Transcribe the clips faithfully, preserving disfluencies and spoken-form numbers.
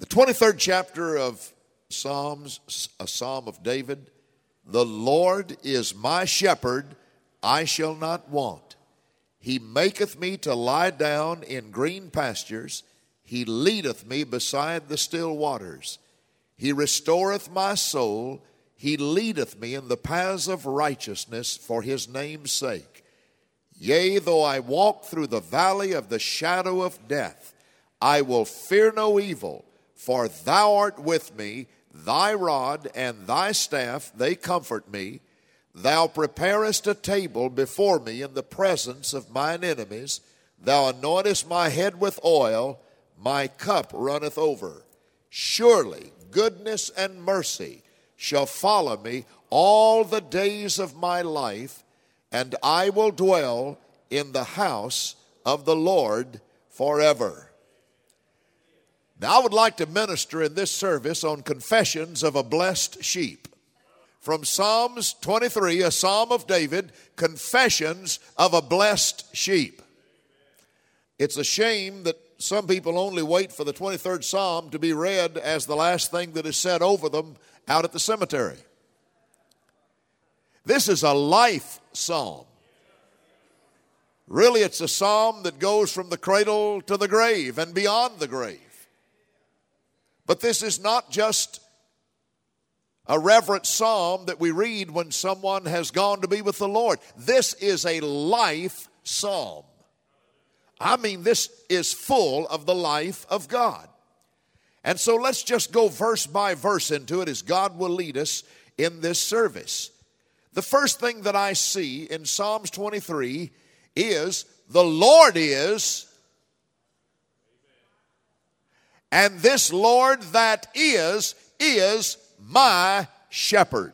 twenty-third chapter of Psalms, a psalm of David. The Lord is my shepherd, I shall not want. He maketh me to lie down in green pastures. He leadeth me beside the still waters. He restoreth my soul. He leadeth me in the paths of righteousness for his name's sake. Yea, though I walk through the valley of the shadow of death, I will fear no evil, for thou art with me. Thy rod and thy staff, they comfort me. Thou preparest a table before me in the presence of mine enemies. Thou anointest my head with oil. My cup runneth over. Surely goodness and mercy shall follow me all the days of my life, and I will dwell in the house of the Lord forever. Now, I would like to minister in this service on confessions of a blessed sheep. From Psalms twenty-three, a psalm of David, confessions of a blessed sheep. It's a shame that some people only wait for the twenty-third psalm to be read as the last thing that is said over them out at the cemetery. This is a life psalm. Really, it's a psalm that goes from the cradle to the grave and beyond the grave. But this is not just a reverent psalm that we read when someone has gone to be with the Lord. This is a life psalm. I mean, this is full of the life of God. And so let's just go verse by verse into it as God will lead us in this service. The first thing that I see in Psalms twenty-three is the Lord is, and this Lord that is, is my shepherd.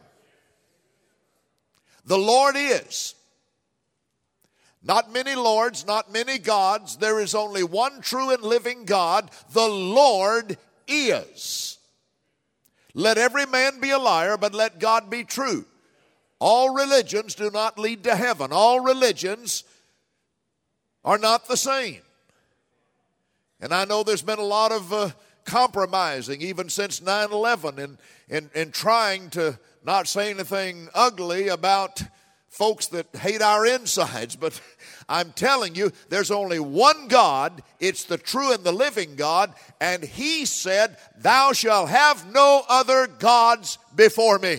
The Lord is. Not many lords, not many gods. There is only one true and living God. The Lord is. Let every man be a liar, but let God be true. All religions do not lead to heaven. All religions are not the same. And I know there's been a lot of uh, compromising even since nine eleven in, in, in trying to not say anything ugly about folks that hate our insides. But I'm telling you, there's only one God. It's the true and the living God. And he said, thou shalt have no other gods before me.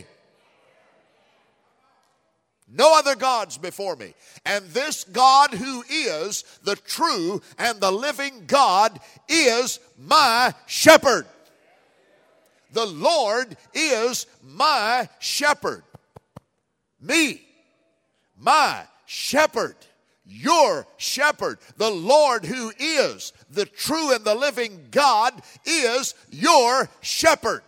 No other gods before me. And this God who is the true and the living God is my shepherd. The Lord is my shepherd. Me, my shepherd, your shepherd. The Lord who is the true and the living God is your shepherd.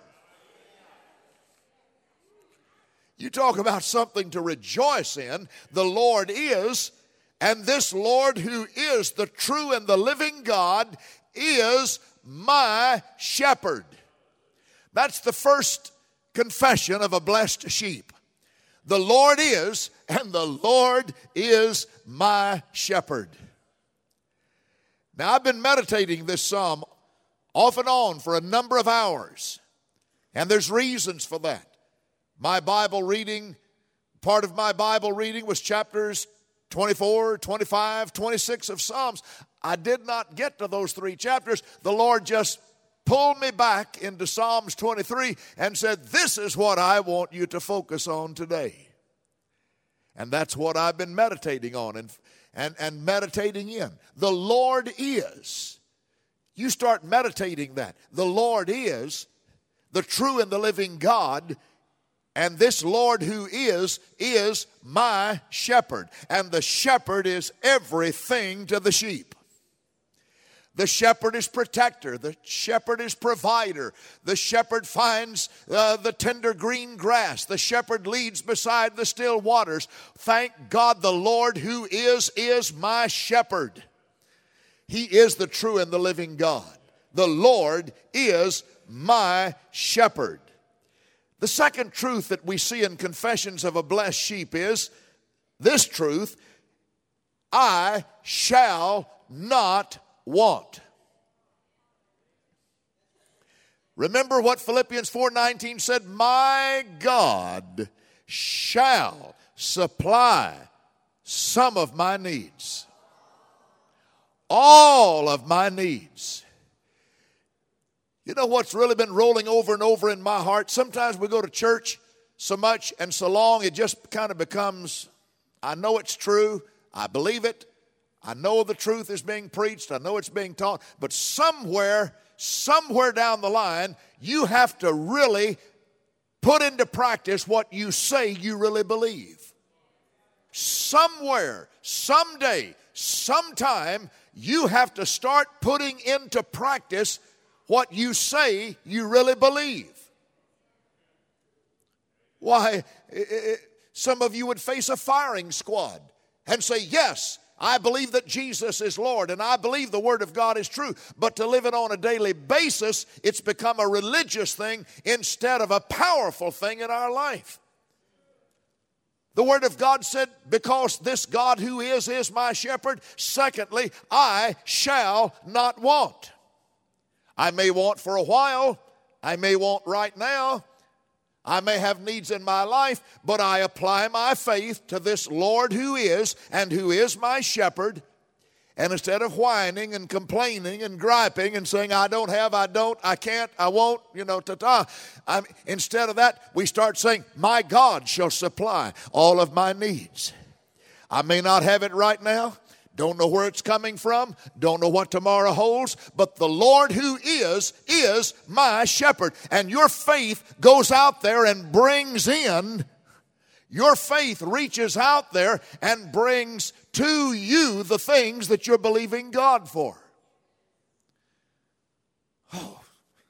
You talk about something to rejoice in. The Lord is, and this Lord who is the true and the living God is my shepherd. That's the first confession of a blessed sheep. The Lord is, and the Lord is my shepherd. Now, I've been meditating this psalm off and on for a number of hours, and there's reasons for that. My Bible reading, part of my Bible reading was chapters twenty-four, twenty-five, twenty-six of Psalms. I did not get to those three chapters. The Lord just pulled me back into Psalms twenty-three and said, this is what I want you to focus on today. And that's what I've been meditating on and, and, and meditating in. The Lord is. You start meditating that. The Lord is the true and the living God. And this Lord who is, is my shepherd. And the shepherd is everything to the sheep. The shepherd is protector. The shepherd is provider. The shepherd finds uh, the tender green grass. The shepherd leads beside the still waters. Thank God the Lord who is, is my shepherd. He is the true and the living God. The Lord is my shepherd. The second truth that we see in Confessions of a Blessed Sheep is this truth: I shall not want. Remember what Philippians four nineteen said, my God shall supply some of my needs. All of my needs. You know what's really been rolling over and over in my heart? Sometimes we go to church so much and so long, it just kind of becomes, I know it's true, I believe it, I know the truth is being preached, I know it's being taught, but somewhere, somewhere down the line, you have to really put into practice what you say you really believe. Somewhere, someday, sometime, you have to start putting into practice what you say you really believe. Why, some of you would face a firing squad and say, yes, I believe that Jesus is Lord and I believe the Word of God is true. But to live it on a daily basis, it's become a religious thing instead of a powerful thing in our life. The Word of God said, because this God who is, is my shepherd. Secondly, I shall not want. I may want for a while. I may want right now. I may have needs in my life, but I apply my faith to this Lord who is and who is my shepherd. And instead of whining and complaining and griping and saying, I don't have, I don't, I can't, I won't, you know, ta-ta. I'm, instead of that, we start saying, my God shall supply all of my needs. I may not have it right now. Don't know where it's coming from. Don't know what tomorrow holds. But the Lord who is, is my shepherd. And your faith goes out there and brings in, your faith reaches out there and brings to you the things that you're believing God for. Oh.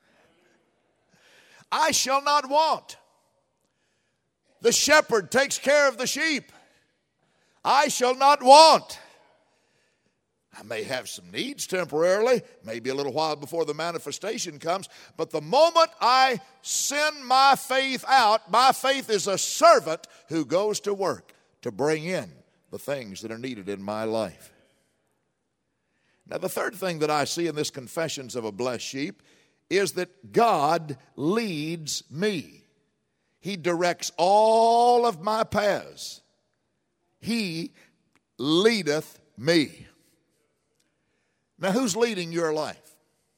I shall not want. The shepherd takes care of the sheep. I shall not want. I may have some needs temporarily, maybe a little while before the manifestation comes, but the moment I send my faith out, my faith is a servant who goes to work to bring in the things that are needed in my life. Now, the third thing that I see in this Confessions of a Blessed Sheep is that God leads me. He directs all of my paths. He leadeth me. Now, who's leading your life?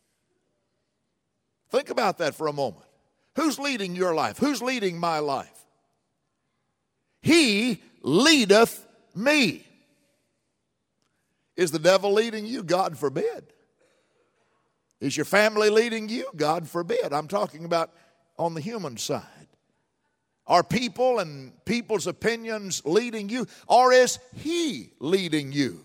Think about that for a moment. Who's leading your life? Who's leading my life? He leadeth me. Is the devil leading you? God forbid. Is your family leading you? God forbid. I'm talking about on the human side. Are people and people's opinions leading you? Or is He leading you?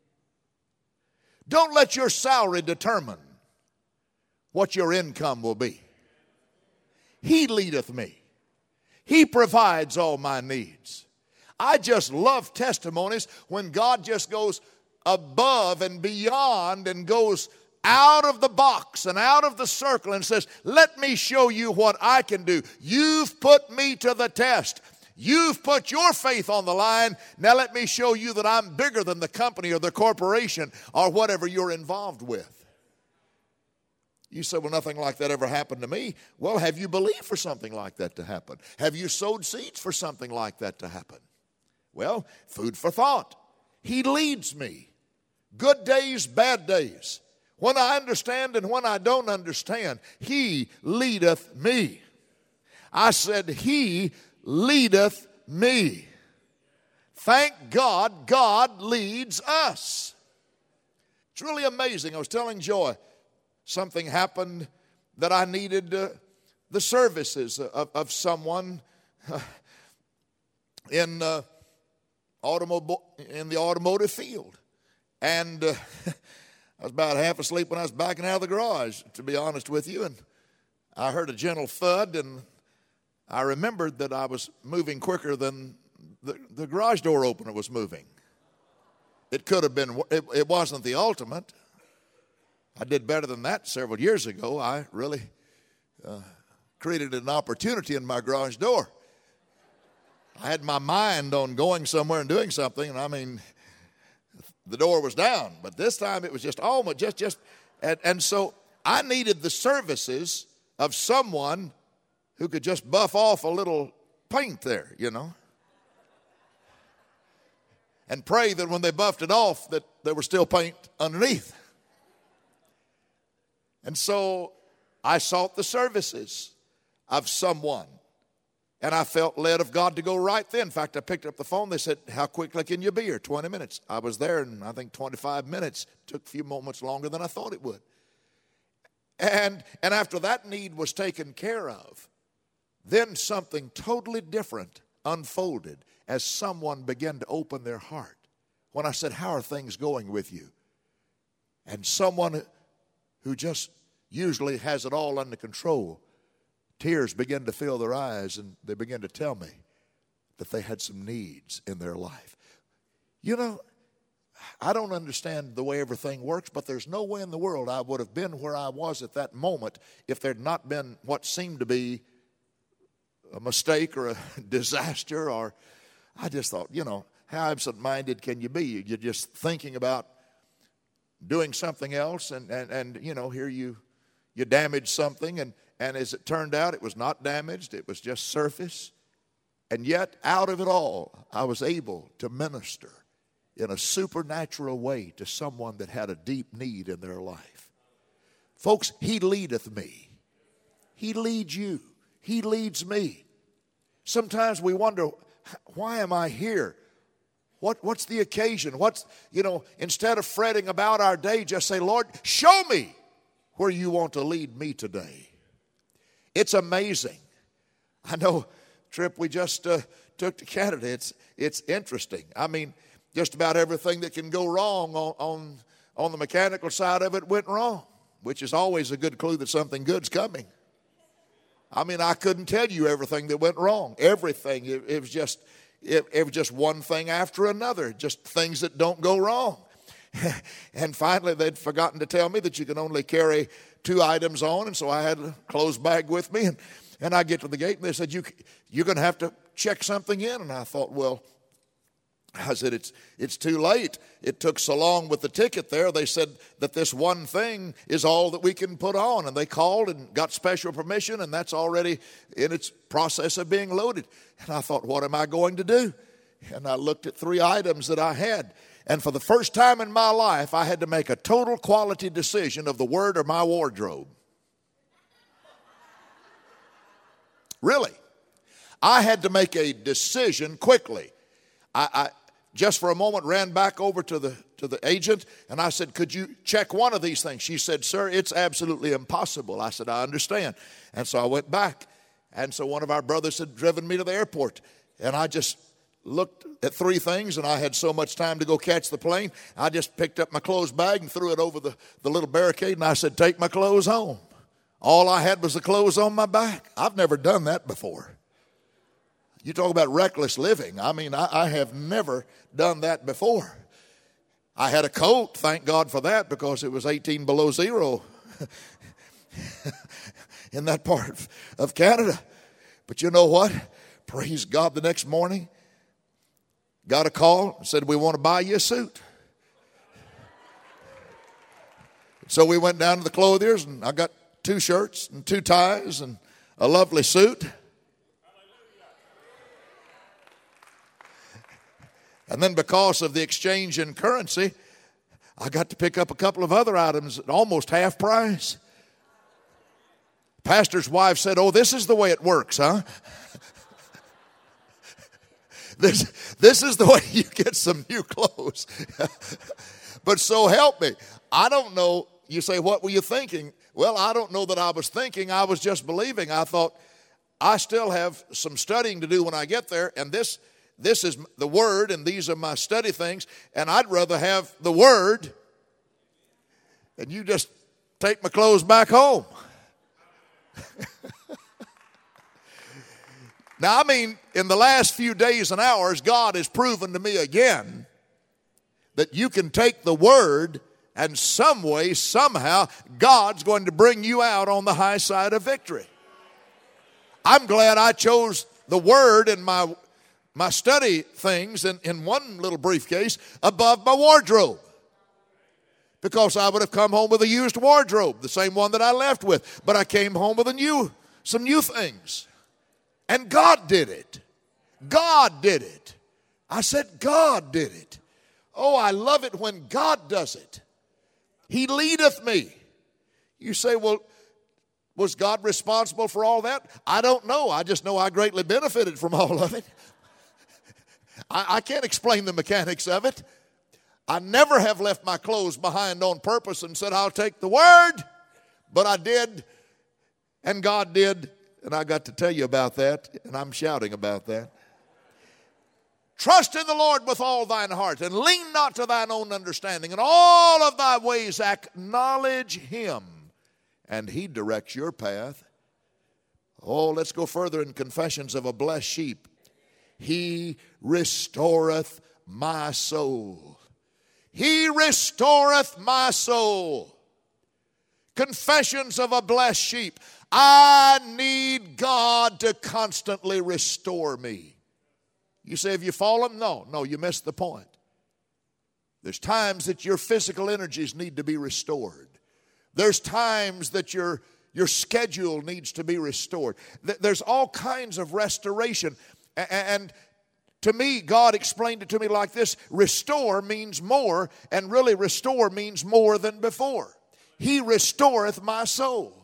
Don't let your salary determine what your income will be. He leadeth me. He provides all my needs. I just love testimonies when God just goes above and beyond and goes out of the box and out of the circle and says, let me show you what I can do. You've put me to the test. You've put your faith on the line. Now let me show you that I'm bigger than the company or the corporation or whatever you're involved with. You say, well, nothing like that ever happened to me. Well, have you believed for something like that to happen? Have you sowed seeds for something like that to happen? Well, food for thought. He leads me. Good days, bad days. When I understand and when I don't understand, He leadeth me. I said, He leadeth me. Thank God, God leads us. It's really amazing. I was telling Joy, something happened that I needed uh, the services of, of someone uh, in, uh, automo- in the automotive field. And uh, I was about half asleep when I was backing out of the garage, to be honest with you. And I heard a gentle thud, and I remembered that I was moving quicker than the, the garage door opener was moving. It could have been, it, it wasn't the ultimate. I did better than that several years ago. I really uh, created an opportunity in my garage door. I had my mind on going somewhere and doing something, and I mean, the door was down. But this time it was just almost, just, just, and, and so I needed the services of someone who could just buff off a little paint there, you know, and pray that when they buffed it off that there was still paint underneath. And so I sought the services of someone, and I felt led of God to go right then. In fact, I picked up the phone. They said, how quickly can you be here? twenty minutes. I was there in, I think, twenty-five minutes. Took a few moments longer than I thought it would. And, and after that need was taken care of, then something totally different unfolded as someone began to open their heart. When I said, how are things going with you? And someone who just usually has it all under control, tears begin to fill their eyes, and they begin to tell me that they had some needs in their life. You know, I don't understand the way everything works, but there's no way in the world I would have been where I was at that moment if there had not been what seemed to be a mistake or a disaster. Or I just thought, you know, how absent-minded can you be? You're just thinking about doing something else, and, and, and you know, here you you damage something, and, and as it turned out, it was not damaged. It was just surface. And yet, out of it all, I was able to minister in a supernatural way to someone that had a deep need in their life. Folks, He leadeth me. He leads you. He leads me. Sometimes we wonder, why am I here? What, what's the occasion? What's, you know, instead of fretting about our day, just say, Lord, show me where you want to lead me today. It's amazing. I know, trip we just uh, took to Canada. It's, it's interesting. I mean, just about everything that can go wrong on, on, on the mechanical side of it went wrong, which is always a good clue that something good's coming. I mean, I couldn't tell you everything that went wrong. Everything. It, it was just... It, it was just one thing after another, just things that don't go wrong. And finally, they'd forgotten to tell me that you can only carry two items on, and so I had a clothes bag with me. And, and I get to the gate, and they said, you, you're going to have to check something in. And I thought, well, I said, it's, it's too late. It took so long with the ticket there. They said that this one thing is all that we can put on. And they called and got special permission, and that's already in its process of being loaded. And I thought, what am I going to do? And I looked at three items that I had. And for the first time in my life, I had to make a total quality decision of the Word or my wardrobe. Really. I had to make a decision quickly. I, I just for a moment ran back over to the to the agent, and I said, could you check one of these things? She said, sir, it's absolutely impossible. I said, I understand. And so I went back. And so one of our brothers had driven me to the airport, and I just looked at three things, and I had so much time to go catch the plane. I just picked up my clothes bag and threw it over the, the little barricade, and I said, take my clothes home. All I had was the clothes on my back. I've never done that before. You talk about reckless living. I mean, I, I have never done that before. I had a coat, thank God for that, because it was eighteen below zero in that part of, of Canada. But you know what? Praise God, the next morning, got a call and said, we want to buy you a suit. So we went down to the clothiers, and I got two shirts and two ties and a lovely suit. And then because of the exchange in currency, I got to pick up a couple of other items at almost half price. Pastor's wife said, oh, this is the way it works, huh? this, this is the way you get some new clothes. But so help me. I don't know. You say, what were you thinking? Well, I don't know that I was thinking. I was just believing. I thought, I still have some studying to do when I get there, and this This is the Word, and these are my study things, and I'd rather have the Word, and you just take my clothes back home. Now, I mean, in the last few days and hours, God has proven to me again that you can take the Word, and some way, somehow, God's going to bring you out on the high side of victory. I'm glad I chose the Word in my my study things in, in one little briefcase above my wardrobe. because I would have come home with a used wardrobe, the same one that I left with. But I came home with a new, some new things. And God did it. God did it. I said, God did it. Oh, I love it when God does it. He leadeth me. You say, well, was God responsible for all that? I don't know. I just know I greatly benefited from all of it. I, I can't explain the mechanics of it. I never have left my clothes behind on purpose and said, I'll take the word. But I did, and God did, and I got to tell you about that, and I'm shouting about that. Trust in the Lord with all thine heart, and lean not to thine own understanding. In all of thy ways acknowledge him, and he directs your path. Oh, let's go further in Confessions of a Blessed Sheep. He restoreth my soul. He restoreth my soul. Confessions of a Blessed Sheep. I need God to constantly restore me. You say, have you fallen? No, no, you missed the point. There's times that your physical energies need to be restored. There's times that your, your schedule needs to be restored. There's all kinds of restoration. And to me, God explained it to me like this. Restore means more, and really restore means more than before. He restoreth my soul.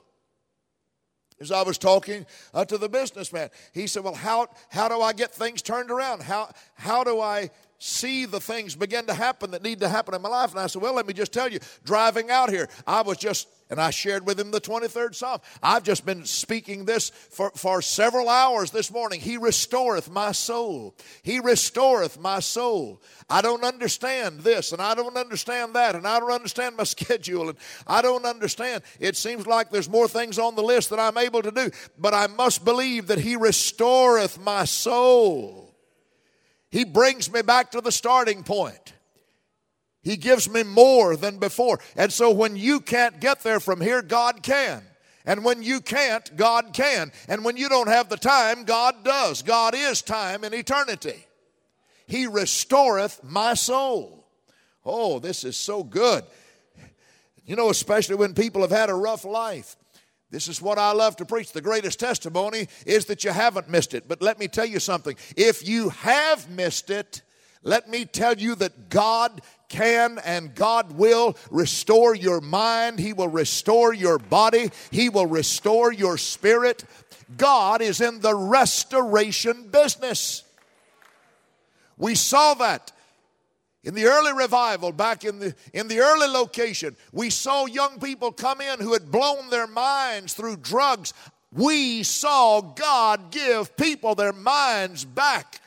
As I was talking uh, to the businessman, he said, well, how, how do I get things turned around? How, how do I see the things begin to happen that need to happen in my life? And I said, well, let me just tell you, driving out here, I was just, and I shared with him the twenty-third Psalm. I've just been speaking this for, for several hours this morning. He restoreth my soul. He restoreth my soul. I don't understand this, and I don't understand that, and I don't understand my schedule, and I don't understand. It seems like there's more things on the list that I'm able to do, but I must believe that he restoreth my soul. He brings me back to the starting point. He gives me more than before. And so when you can't get there from here, God can. And when you can't, God can. And when you don't have the time, God does. God is time and eternity. He restoreth my soul. Oh, this is so good. You know, especially when people have had a rough life. This is what I love to preach. The greatest testimony is that you haven't missed it. But let me tell you something. If you have missed it, let me tell you that God can and God will restore your mind. He will restore your body. He will restore your spirit. God is in the restoration business. We saw that in the early revival, back in the, in the early location. We saw young people come in who had blown their minds through drugs. We saw God give people their minds back.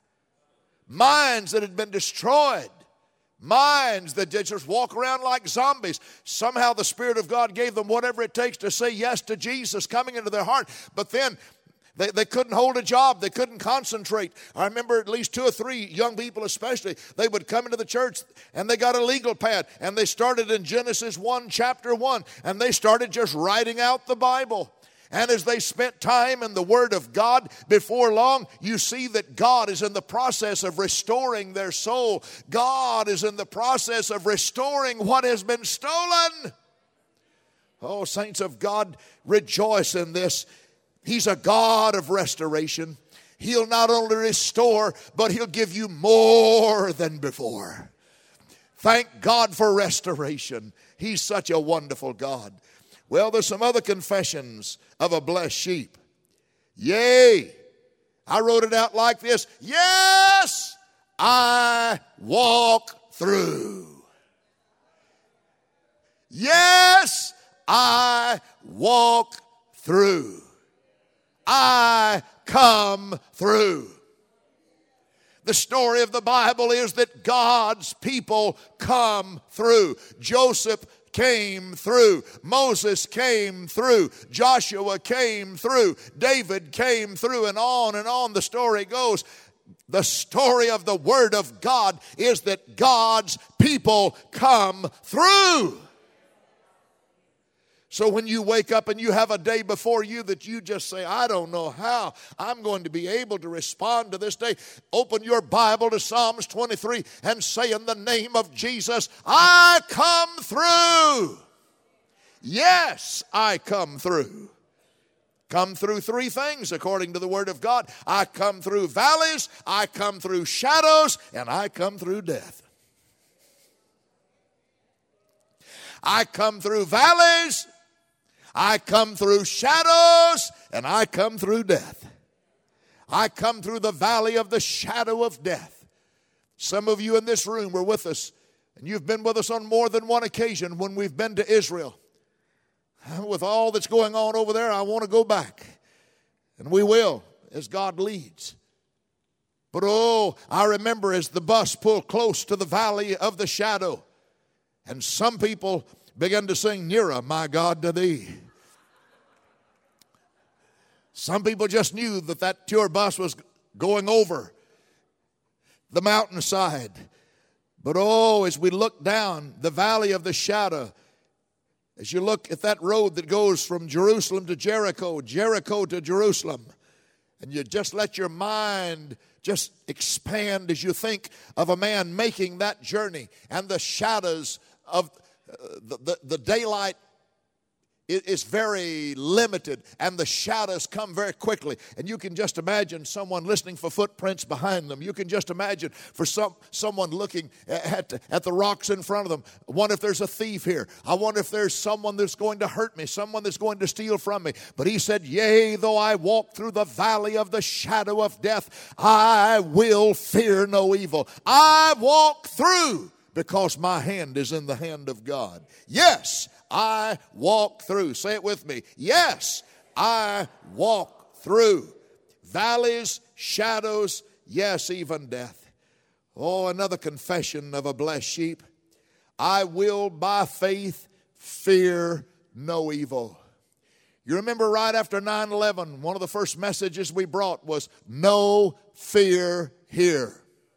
Minds that had been destroyed. Minds that just walk around like zombies. Somehow the Spirit of God gave them whatever it takes to say yes to Jesus coming into their heart. But then They, they couldn't hold a job. They couldn't concentrate. I remember at least two or three young people especially, they would come into the church and they got a legal pad and they started in Genesis one, chapter one, and they started just writing out the Bible. And as they spent time in the Word of God, before long, you see that God is in the process of restoring their soul. God is in the process of restoring what has been stolen. Oh, saints of God, rejoice in this. He's a God of restoration. He'll not only restore, but He'll give you more than before. Thank God for restoration. He's such a wonderful God. Well, there's some other confessions of a blessed sheep. Yea, I wrote it out like this. Yes, I walk through. Yes, I walk through. I come through. The story of the Bible is that God's people come through. Joseph came through. Moses came through. Joshua came through. David came through, and on and on the story goes. The story of the Word of God is that God's people come through. So when you wake up and you have a day before you that you just say, I don't know how I'm going to be able to respond to this day. Open your Bible to Psalms twenty-three and say, in the name of Jesus, I come through. Yes, I come through. Come through three things according to the Word of God. I come through valleys, I come through shadows, and I come through death. I come through valleys, I come through shadows, and I come through death. I come through the valley of the shadow of death. Some of you in this room were with us, and you've been with us on more than one occasion when we've been to Israel. With all that's going on over there, I want to go back. And we will, as God leads. But oh, I remember as the bus pulled close to the valley of the shadow, and some people began to sing, nearer, my God, to thee. Some people just knew that that tour bus was going over the mountainside. But oh, as we look down the valley of the shadow, as you look at that road that goes from Jerusalem to Jericho, Jericho to Jerusalem, and you just let your mind just expand as you think of a man making that journey, and the shadows of uh, the, the, the daylight is very limited, and the shadows come very quickly. And you can just imagine someone listening for footprints behind them. You can just imagine for some someone looking at, at the rocks in front of them. I wonder if there's a thief here. I wonder if there's someone that's going to hurt me, someone that's going to steal from me. But he said, yea, though I walk through the valley of the shadow of death, I will fear no evil. I walk through because my hand is in the hand of God. Yes, I walk through. Say it with me. Yes, I walk through valleys, shadows, yes, even death. Oh, another confession of a blessed sheep. I will by faith fear no evil. You remember right after nine eleven, one of the first messages we brought was no fear here.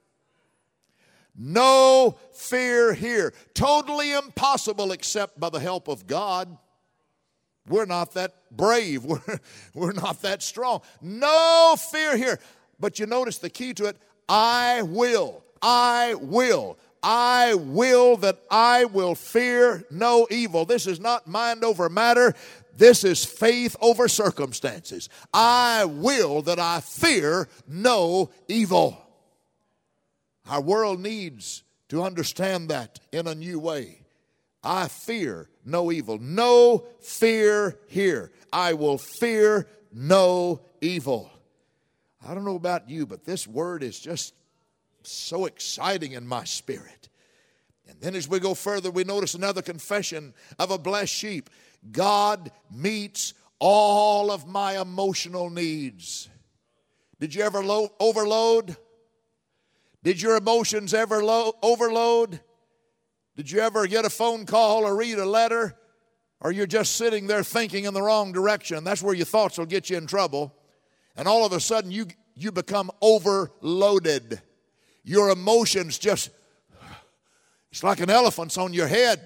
No fear here. Totally impossible except by the help of God. We're not that brave. We're, we're not that strong. No fear here. But you notice the key to it. I will. I will. I will that I will fear no evil. This is not mind over matter. This is faith over circumstances. I will that I fear no evil. Our world needs to understand that in a new way. I fear no evil. No fear here. I will fear no evil. I don't know about you, but this word is just so exciting in my spirit. And then as we go further, we notice another confession of a blessed sheep. God meets all of my emotional needs. Did you ever lo- overload? Did your emotions ever lo- overload? Did you ever get a phone call or read a letter? Or you're just sitting there thinking in the wrong direction? That's where your thoughts will get you in trouble. And all of a sudden you, you become overloaded. Your emotions just, it's like an elephant's on your head.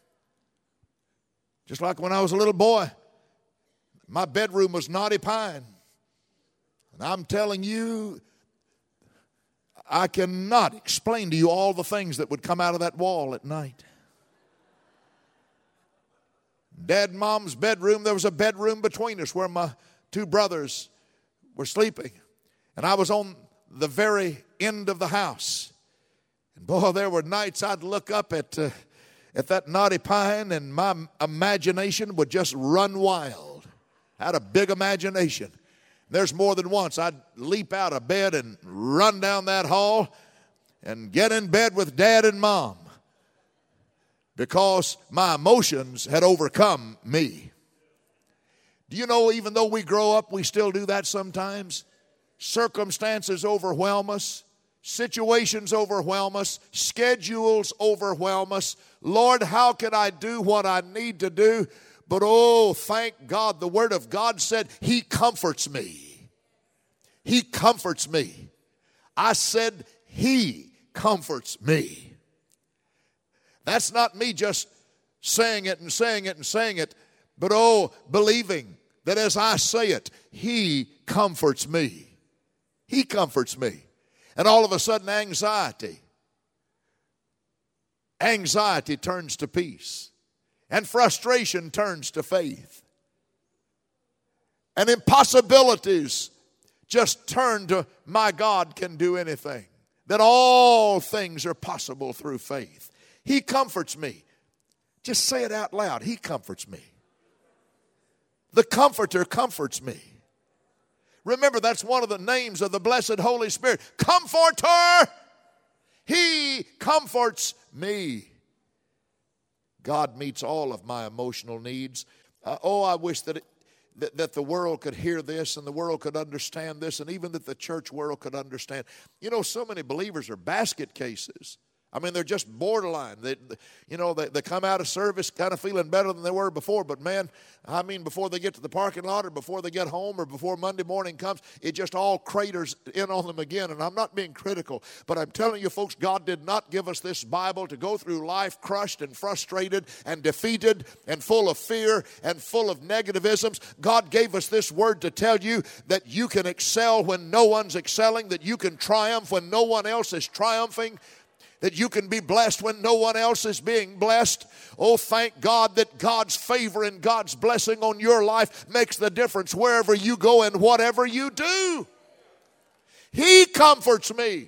Just like when I was a little boy, my bedroom was knotty pine. And I'm telling you, I cannot explain to you all the things that would come out of that wall at night. Dad and Mom's bedroom, there was a bedroom between us where my two brothers were sleeping. And I was on the very end of the house. And boy, there were nights I'd look up at, uh, at that knotty pine and my imagination would just run wild. I had a big imagination. There's more than once I'd leap out of bed and run down that hall and get in bed with Dad and Mom because my emotions had overcome me. Do you know, even though we grow up, we still do that sometimes? Circumstances overwhelm us. Situations overwhelm us. Schedules overwhelm us. Lord, how can I do what I need to do? But oh, thank God, the Word of God said, He comforts me. He comforts me. I said, He comforts me. That's not me just saying it and saying it and saying it. But oh, believing that as I say it, He comforts me. He comforts me. And all of a sudden anxiety, anxiety turns to peace. And frustration turns to faith. And impossibilities just turn to, my God can do anything. That all things are possible through faith. He comforts me. Just say it out loud. He comforts me. The Comforter comforts me. Remember, that's one of the names of the blessed Holy Spirit. Comforter. He comforts me. God meets all of my emotional needs. Uh, oh, I wish that, it, that that the world could hear this and the world could understand this, and even that the church world could understand. You know, so many believers are basket cases. I mean, they're just borderline. They, you know, they, they come out of service kind of feeling better than they were before. But, man, I mean, before they get to the parking lot or before they get home or before Monday morning comes, it just all craters in on them again. And I'm not being critical, but I'm telling you, folks, God did not give us this Bible to go through life crushed and frustrated and defeated and full of fear and full of negativisms. God gave us this word to tell you that you can excel when no one's excelling, that you can triumph when no one else is triumphing, that you can be blessed when no one else is being blessed. Oh, thank God that God's favor and God's blessing on your life makes the difference wherever you go and whatever you do. He comforts me.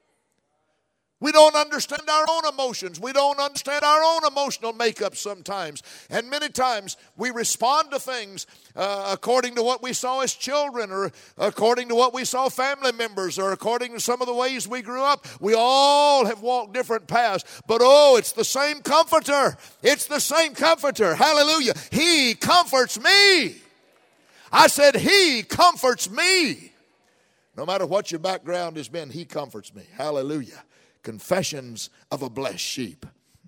We don't understand our own emotions. We don't understand our own emotional makeup sometimes. And many times we respond to things uh, according to what we saw as children, or according to what we saw family members, or according to some of the ways we grew up. We all have walked different paths. But oh, it's the same Comforter. It's the same Comforter. Hallelujah. He comforts me. I said, He comforts me. No matter what your background has been, He comforts me. Hallelujah. Confessions of a blessed sheep.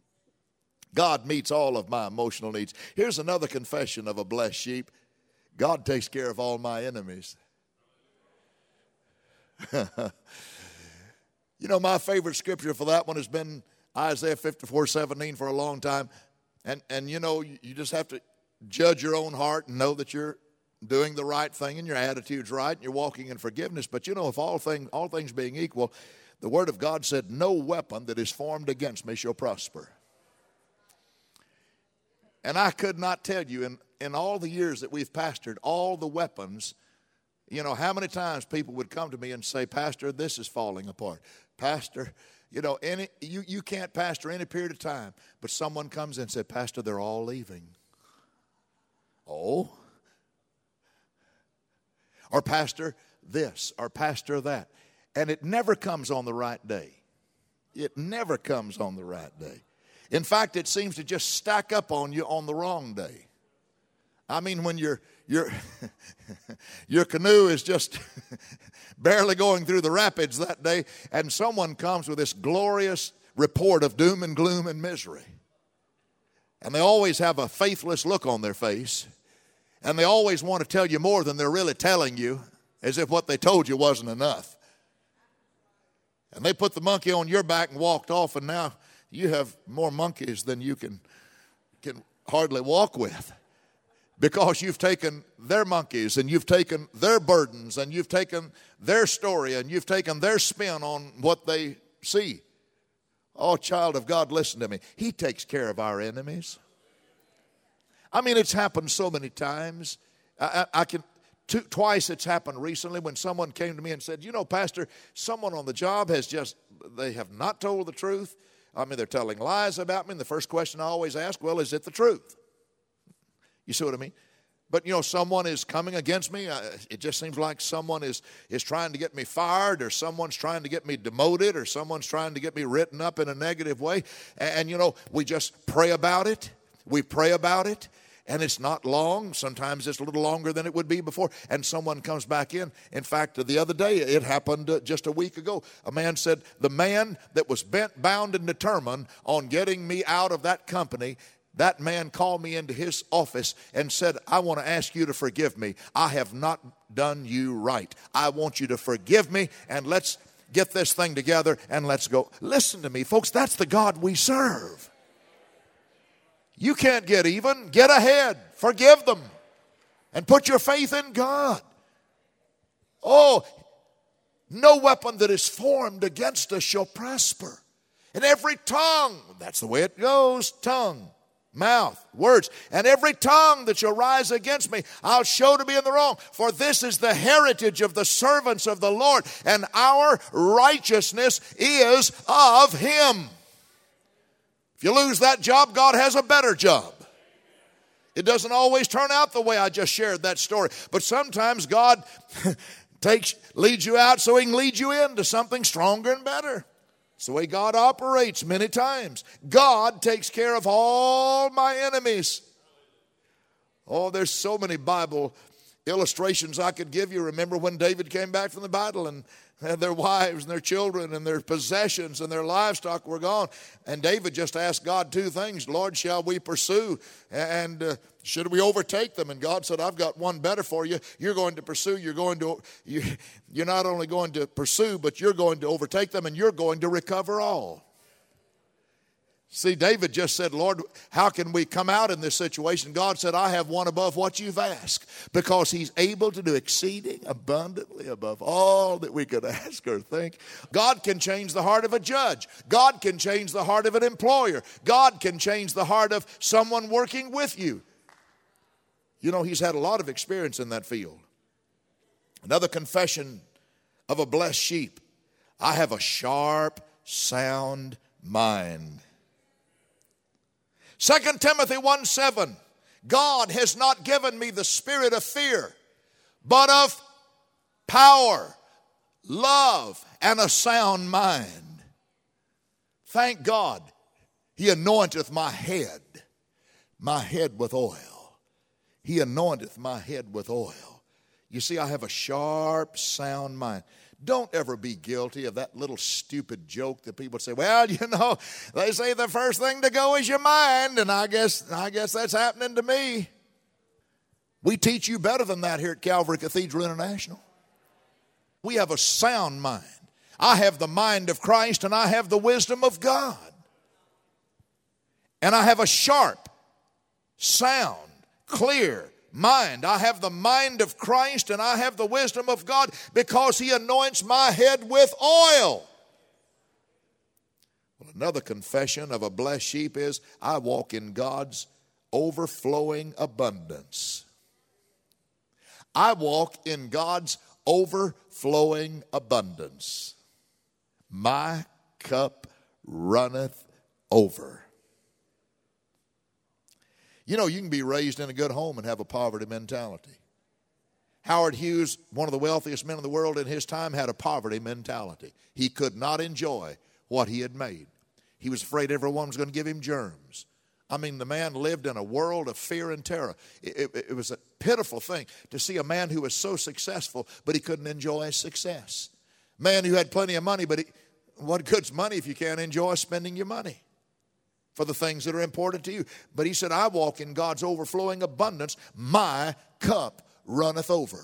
God meets all of my emotional needs. Here's another confession of a blessed sheep. God takes care of all my enemies. You know, my favorite scripture for that one has been Isaiah fifty-four seventeen for a long time. And, and you know, you, you just have to judge your own heart and know that you're doing the right thing and your attitude's right and you're walking in forgiveness. But you know, if all, thing, all things being equal, the Word of God said, no weapon that is formed against me shall prosper. And I could not tell you, in, in all the years that we've pastored, all the weapons, you know, how many times people would come to me and say, Pastor, this is falling apart. Pastor, you know, any you, you can't pastor any period of time. But someone comes in and said, Pastor, they're all leaving. Oh. Or Pastor, this, or Pastor, that. And it never comes on the right day. It never comes on the right day. In fact, it seems to just stack up on you on the wrong day. I mean, when your your your canoe is just barely going through the rapids that day, and someone comes with this glorious report of doom and gloom and misery. And they always have a faithless look on their face. And they always want to tell you more than they're really telling you, as if what they told you wasn't enough. And they put the monkey on your back and walked off, and now you have more monkeys than you can, can hardly walk with. Because you've taken their monkeys and you've taken their burdens and you've taken their story and you've taken their spin on what they see. Oh, child of God, listen to me. He takes care of our enemies. I mean, it's happened so many times. I, I, I can... Two, twice it's happened recently when someone came to me and said, you know, Pastor, someone on the job has just, they have not told the truth. I mean, they're telling lies about me. And the first question I always ask, well, is it the truth? You see what I mean? But, you know, someone is coming against me. I, it just seems like someone is, is trying to get me fired, or someone's trying to get me demoted, or someone's trying to get me written up in a negative way. And, and you know, we just pray about it. We pray about it. And it's not long. Sometimes it's a little longer than it would be before. And someone comes back in. In fact, the other day, it happened uh, just a week ago. A man said, the man that was bent, bound, and determined on getting me out of that company, that man called me into his office and said, I want to ask you to forgive me. I have not done you right. I want you to forgive me, and let's get this thing together and let's go. Listen to me, folks. That's the God we serve. You can't get even. Get ahead. Forgive them. And put your faith in God. Oh, no weapon that is formed against us shall prosper. And every tongue, that's the way it goes, tongue, mouth, words, and every tongue that shall rise against me, I'll show to be in the wrong. For this is the heritage of the servants of the Lord, and our righteousness is of Him. If you lose that job, God has a better job. It doesn't always turn out the way I just shared that story. But sometimes God takes, leads you out so He can lead you into something stronger and better. It's the way God operates many times. God takes care of all my enemies. Oh, there's so many Bible illustrations I could give you. Remember when David came back from the battle and and their wives and their children and their possessions and their livestock were gone. And David just asked God two things. Lord, shall we pursue? And uh, should we overtake them? And God said, I've got one better for you. You're going to pursue. You're going to, you, you're not only going to pursue, but you're going to overtake them and you're going to recover all. See, David just said, Lord, how can we come out in this situation? God said, I have one above what you've asked, because He's able to do exceeding abundantly above all that we could ask or think. God can change the heart of a judge. God can change the heart of an employer. God can change the heart of someone working with you. You know, He's had a lot of experience in that field. Another confession of a blessed sheep. I have a sharp, sound mind. Second Timothy one seven, God has not given me the spirit of fear, but of power, love, and a sound mind. Thank God, He anointeth my head, my head with oil. He anointeth my head with oil. You see, I have a sharp, sound mind. Don't ever be guilty of that little stupid joke that people say, well, you know, they say the first thing to go is your mind, and I guess I guess that's happening to me. We teach you better than that here at Calvary Cathedral International. We have a sound mind. I have the mind of Christ, and I have the wisdom of God. And I have a sharp, sound, clear mind. I have the mind of Christ and I have the wisdom of God, because He anoints my head with oil. Well, another confession of a blessed sheep is I walk in God's overflowing abundance. I walk in God's overflowing abundance. My cup runneth over. You know, you can be raised in a good home and have a poverty mentality. Howard Hughes, one of the wealthiest men in the world in his time, had a poverty mentality. He could not enjoy what he had made. He was afraid everyone was going to give him germs. I mean, the man lived in a world of fear and terror. It, it, it was a pitiful thing to see a man who was so successful, but he couldn't enjoy his success. A man who had plenty of money, but he, what good's money if you can't enjoy spending your money for the things that are important to you? But he said, I walk in God's overflowing abundance. My cup runneth over.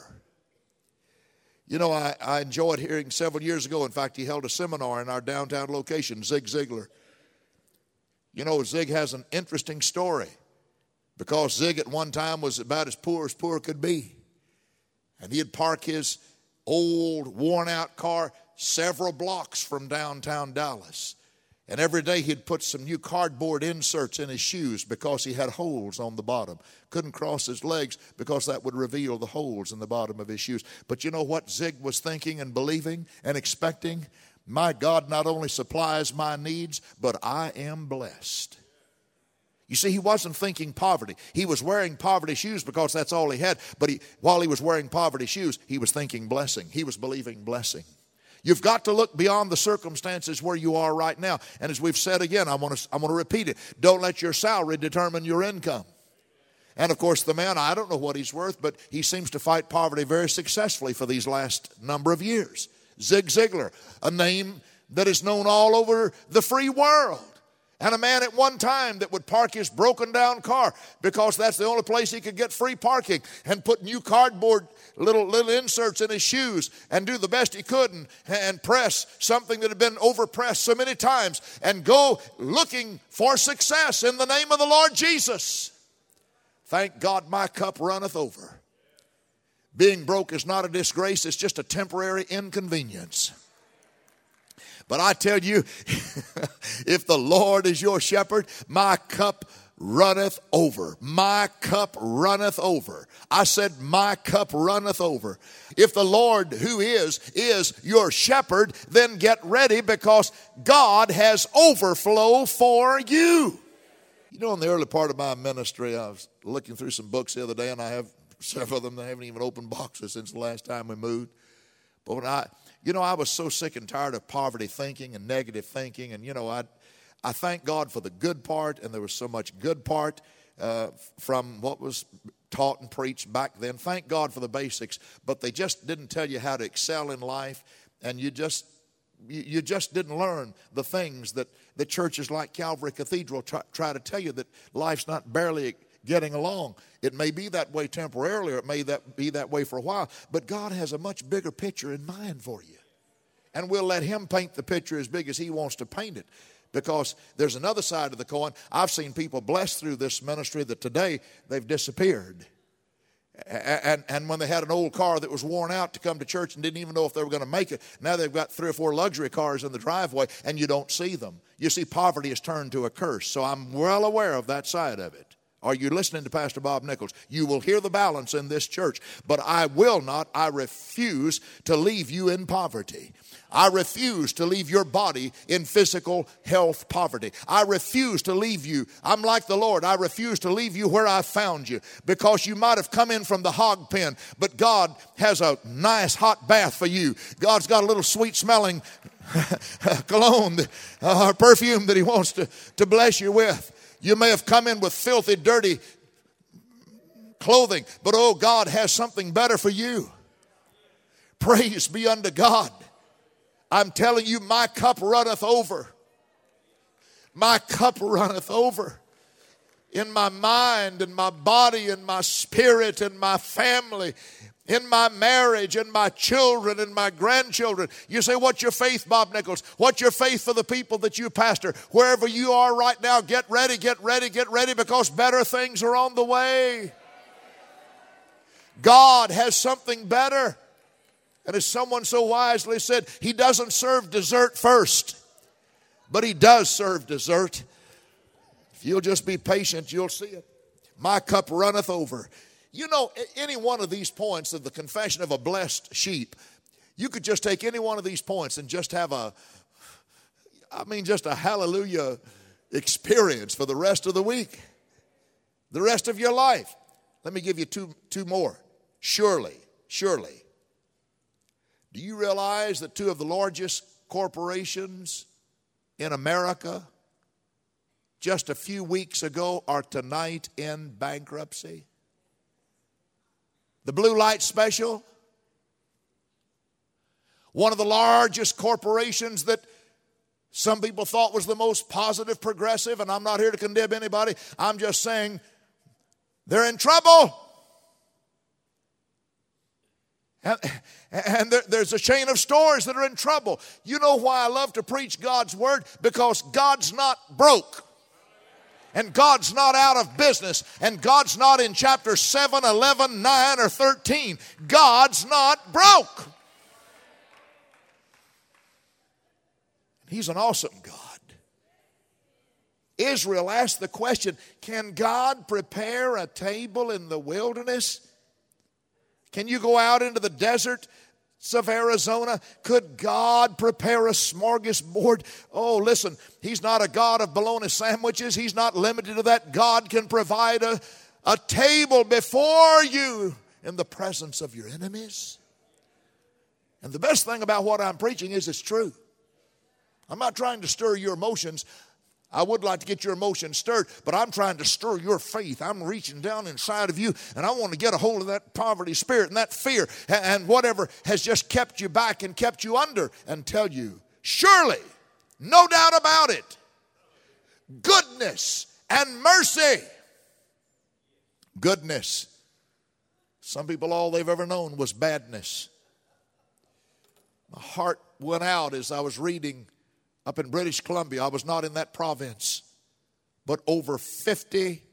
You know, I, I enjoyed hearing several years ago, in fact, he held a seminar in our downtown location, Zig Ziglar. You know, Zig has an interesting story, because Zig at one time was about as poor as poor could be. And he'd park his old, worn-out car several blocks from downtown Dallas. And every day he'd put some new cardboard inserts in his shoes because he had holes on the bottom. Couldn't cross his legs because that would reveal the holes in the bottom of his shoes. But you know what Zig was thinking and believing and expecting? My God not only supplies my needs, but I am blessed. You see, he wasn't thinking poverty. He was wearing poverty shoes because that's all he had. But he, while he was wearing poverty shoes, he was thinking blessing. He was believing blessing. You've got to look beyond the circumstances where you are right now. And as we've said again, I want to, I want to repeat it. Don't let your salary determine your income. And of course, the man, I don't know what he's worth, but he seems to fight poverty very successfully for these last number of years. Zig Ziglar, a name that is known all over the free world. And a man at one time that would park his broken down car because that's the only place he could get free parking, and put new cardboard little little inserts in his shoes and do the best he could and, and press something that had been overpressed so many times and go looking for success in the name of the Lord Jesus. Thank God my cup runneth over. Being broke is not a disgrace, it's just a temporary inconvenience. But I tell you, if the Lord is your shepherd, my cup runneth over. My cup runneth over. I said, my cup runneth over. If the Lord who is, is your shepherd, then get ready, because God has overflow for you. You know, in the early part of my ministry, I was looking through some books the other day, and I have several of them that haven't even opened boxes since the last time we moved. But when I, you know, I was so sick and tired of poverty thinking and negative thinking, and, you know, I I thank God for the good part, and there was so much good part uh, from what was taught and preached back then. Thank God for the basics, but they just didn't tell you how to excel in life, and you just you, you just didn't learn the things that the churches like Calvary Cathedral try, try to tell you, that life's not barely getting along. It may be that way temporarily, or it may that be that way for a while, but God has a much bigger picture in mind for you, and we'll let Him paint the picture as big as He wants to paint it. Because there's another side of the coin. I've seen people blessed through this ministry that today they've disappeared. And, and when they had an old car that was worn out to come to church and didn't even know if they were going to make it, now they've got three or four luxury cars in the driveway and you don't see them. You see, poverty has turned to a curse. So I'm well aware of that side of it. Are you listening to Pastor Bob Nichols? You will hear the balance in this church. But I will not, I refuse to leave you in poverty. I refuse to leave your body in physical health poverty. I refuse to leave you. I'm like the Lord. I refuse to leave you where I found you, because you might have come in from the hog pen, but God has a nice hot bath for you. God's got a little sweet smelling cologne that, uh, or perfume that He wants to, to bless you with. You may have come in with filthy, dirty clothing, but oh, God has something better for you. Praise be unto God. I'm telling you, my cup runneth over. My cup runneth over. In my mind, in my body, in my spirit, in my family, in my marriage, in my children, in my grandchildren. You say, what's your faith, Bob Nichols? What's your faith for the people that you pastor? Wherever you are right now, get ready, get ready, get ready, because better things are on the way. God has something better. And as someone so wisely said, He doesn't serve dessert first, but He does serve dessert. If you'll just be patient, you'll see it. My cup runneth over. You know, any one of these points of the confession of a blessed sheep, you could just take any one of these points and just have a, I mean, just a hallelujah experience for the rest of the week, the rest of your life. Let me give you two, two more. Surely, surely. Do you realize that two of the largest corporations in America just a few weeks ago are tonight in bankruptcy? The Blue Light Special, one of the largest corporations that some people thought was the most positive, progressive, and I'm not here to condemn anybody. I'm just saying they're in trouble. And, and there, there's a chain of stores that are in trouble. You know why I love to preach God's word? Because God's not broke. And God's not out of business. And God's not in chapter seven, eleven, nine, or thirteen. God's not broke. He's an awesome God. Israel asked the question, can God prepare a table in the wilderness? Can you go out into the deserts of Arizona? Could God prepare a smorgasbord? Oh, listen, He's not a God of bologna sandwiches. He's not limited to that. God can provide a, a table before you in the presence of your enemies. And the best thing about what I'm preaching is it's true. I'm not trying to stir your emotions. I would like to get your emotions stirred, but I'm trying to stir your faith. I'm reaching down inside of you, and I want to get a hold of that poverty spirit and that fear and whatever has just kept you back and kept you under, and tell you, surely, no doubt about it, goodness and mercy. Goodness. Some people, all they've ever known was badness. My heart went out as I was reading up in British Columbia. I was not in that province, but over fifty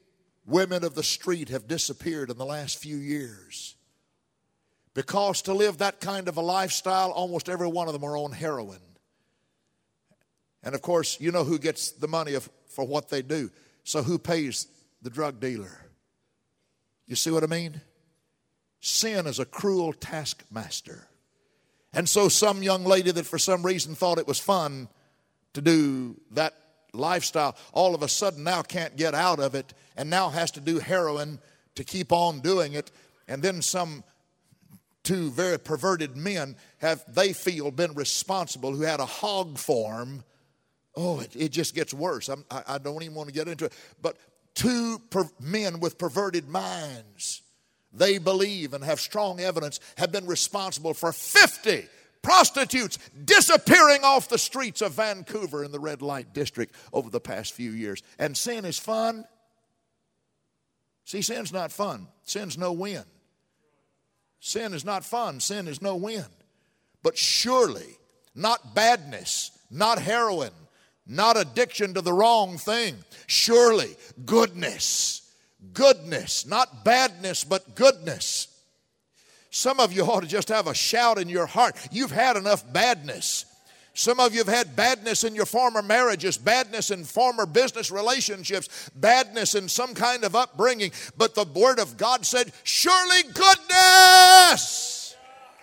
women of the street have disappeared in the last few years. Because to live that kind of a lifestyle, almost every one of them are on heroin. And of course, you know who gets the money of, for what they do. So who pays the drug dealer? You see what I mean? Sin is a cruel taskmaster. And so some young lady that for some reason thought it was fun to do that lifestyle, all of a sudden now can't get out of it and now has to do heroin to keep on doing it. And then some two very perverted men have, they feel, been responsible, who had a hog farm. Oh, it, it just gets worse. I'm, I, I don't even want to get into it. But two per, men with perverted minds, they believe and have strong evidence, have been responsible for fifty prostitutes disappearing off the streets of Vancouver in the red light district over the past few years. And sin is fun? See, sin's not fun. Sin's no win. Sin is not fun. Sin is no win. But surely, not badness, not heroin, not addiction to the wrong thing. Surely, goodness. Goodness, not badness, but goodness. Some of you ought to just have a shout in your heart. You've had enough badness. Some of you have had badness in your former marriages, badness in former business relationships, badness in some kind of upbringing. But the Word of God said, surely goodness.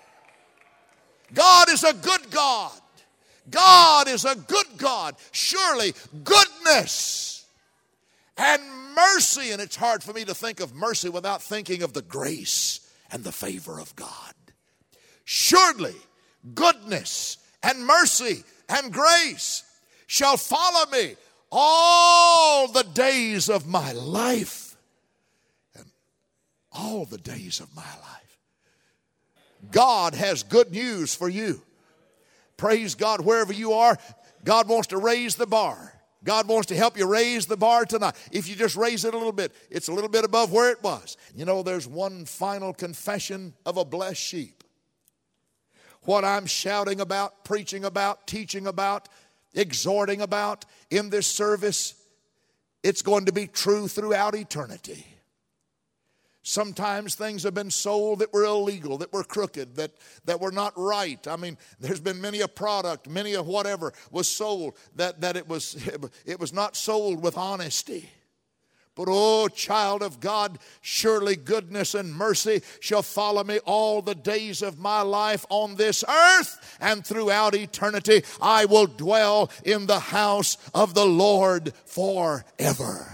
God is a good God. God is a good God. Surely goodness and mercy. And it's hard for me to think of mercy without thinking of the grace and the favor of God. Surely goodness and mercy and grace shall follow me all the days of my life. And all the days of my life. God has good news for you. Praise God, wherever you are, God wants to raise the bar. God wants to help you raise the bar tonight. If you just raise it a little bit, it's a little bit above where it was. You know, there's one final confession of a blessed sheep. What I'm shouting about, preaching about, teaching about, exhorting about in this service, it's going to be true throughout eternity. Sometimes things have been sold that were illegal, that were crooked, that, that were not right. I mean, there's been many a product, many a whatever was sold that, that it was it was not sold with honesty. But, oh, child of God, surely goodness and mercy shall follow me all the days of my life on this earth, and throughout eternity I will dwell in the house of the Lord forever.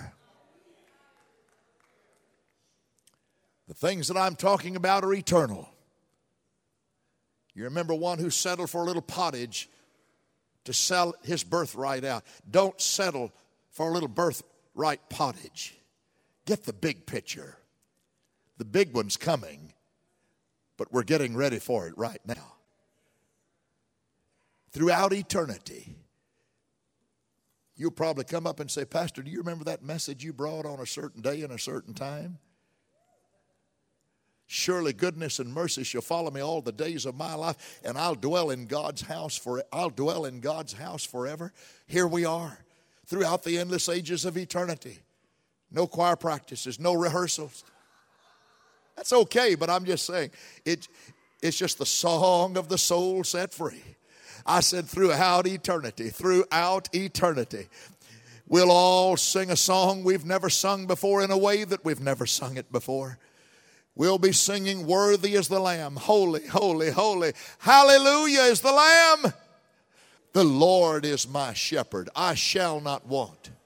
The things that I'm talking about are eternal. You remember one who settled for a little pottage to sell his birthright out. Don't settle for a little birthright pottage. Get the big picture. The big one's coming, but we're getting ready for it right now. Throughout eternity, you'll probably come up and say, Pastor, do you remember that message you brought on a certain day and a certain time? Surely goodness and mercy shall follow me all the days of my life, and I'll dwell in God's house for I'll dwell in God's house forever. Here we are, throughout the endless ages of eternity. No choir practices, no rehearsals. That's okay, but I'm just saying, it, it's just the song of the soul set free. I said throughout eternity, throughout eternity. We'll all sing a song we've never sung before in a way that we've never sung it before. We'll be singing, worthy is the Lamb, holy, holy, holy. Hallelujah is the Lamb. The Lord is my shepherd, I shall not want.